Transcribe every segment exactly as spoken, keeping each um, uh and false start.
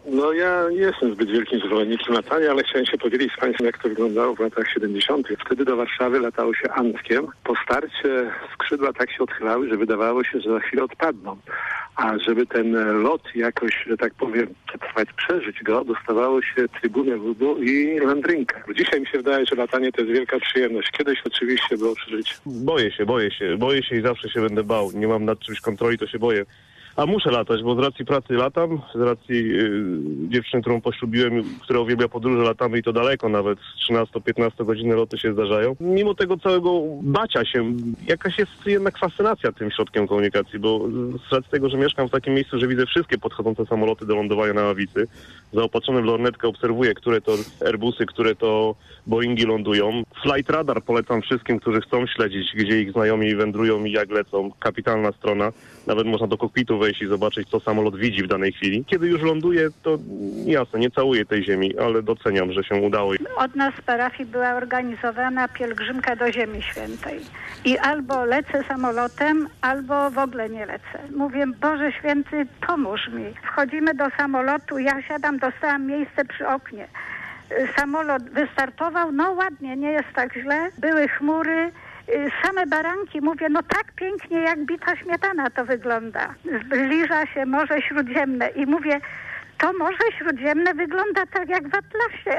No ja nie jestem zbyt wielkim zwolennikiem latania, ale chciałem się podzielić z Państwem, jak to wyglądało w latach siedemdziesiątych. Wtedy do Warszawy latało się Antkiem. Po starcie skrzydła tak się odchylały, że wydawało się, że za chwilę odpadną. A żeby ten lot jakoś, że tak powiem, przetrwać, przeżyć go, dostawało się trybunę ludu i landrynkę. Dzisiaj mi się wydaje, że latanie to jest wielka przyjemność. Kiedyś oczywiście było przeżycie. Boję się, boję się. Boję się i zawsze się będę bał. Nie mam nad czymś kontroli, to się boję. A muszę latać, bo z racji pracy latam, z racji yy, dziewczyny, którą poślubiłem, która uwielbia podróże, latamy i to daleko, nawet trzynasto-piętnasto godziny loty się zdarzają. Mimo tego całego bacia się, jakaś jest jednak fascynacja tym środkiem komunikacji, bo z racji tego, że mieszkam w takim miejscu, że widzę wszystkie podchodzące samoloty do lądowania na Ławicy, zaopatrzony w lornetkę obserwuję, które to Airbusy, które to Boeingi lądują. Flight Radar polecam wszystkim, którzy chcą śledzić, gdzie ich znajomi wędrują i jak lecą. Kapitalna strona. Nawet można do kokpitu wejść i zobaczyć, co samolot widzi w danej chwili. Kiedy już ląduje, to jasne, nie całuję tej ziemi, ale doceniam, że się udało. Od nas w parafii była organizowana pielgrzymka do Ziemi Świętej. I albo lecę samolotem, albo w ogóle nie lecę. Mówię, Boże Święty, pomóż mi. Wchodzimy do samolotu, ja siadam, dostałam miejsce przy oknie. Samolot wystartował, no ładnie, nie jest tak źle. Były chmury, same baranki. Mówię, no tak pięknie jak bita śmietana to wygląda. Zbliża się Morze Śródziemne i mówię, to Morze Śródziemne wygląda tak jak w Atlasie.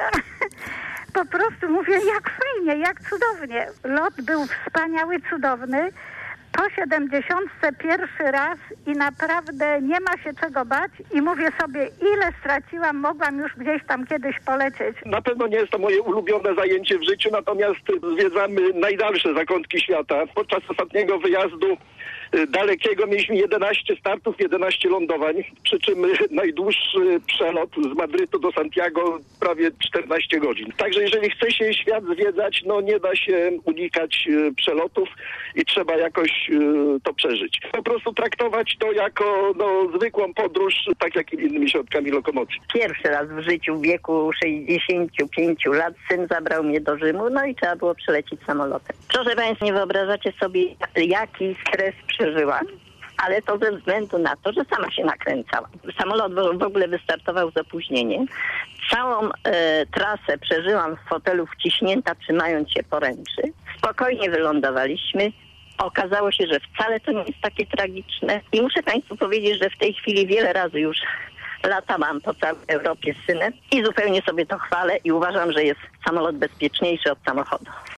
Po prostu mówię, jak fajnie, jak cudownie. Lot był wspaniały, cudowny. Po siedemdziesiątce pierwszy raz i naprawdę nie ma się czego bać i mówię sobie, ile straciłam, mogłam już gdzieś tam kiedyś polecieć. Na pewno nie jest to moje ulubione zajęcie w życiu, natomiast zwiedzamy najdalsze zakątki świata. Podczas ostatniego wyjazdu dalekiego mieliśmy jedenaście startów, jedenaście lądowań, przy czym najdłuższy przelot z Madrytu do Santiago prawie czternaście godzin. Także jeżeli chce się świat zwiedzać, no nie da się unikać przelotów i trzeba jakoś to przeżyć. Po prostu traktować to jako no, zwykłą podróż, tak jak innymi środkami lokomocji. Pierwszy raz w życiu w wieku sześćdziesięciu pięciu lat syn zabrał mnie do Rzymu, no i trzeba było przelecieć samolotem. Proszę Państwa, nie wyobrażacie sobie, jaki stres przeżyłam, ale to ze względu na to, że sama się nakręcałam. Samolot w ogóle wystartował z opóźnieniem. Całą e, trasę przeżyłam w fotelu wciśnięta, trzymając się poręczy. Spokojnie wylądowaliśmy. Okazało się, że wcale to nie jest takie tragiczne. I muszę Państwu powiedzieć, że w tej chwili wiele razy już latałam po całej Europie z synem i zupełnie sobie to chwalę i uważam, że jest samolot bezpieczniejszy od samochodu.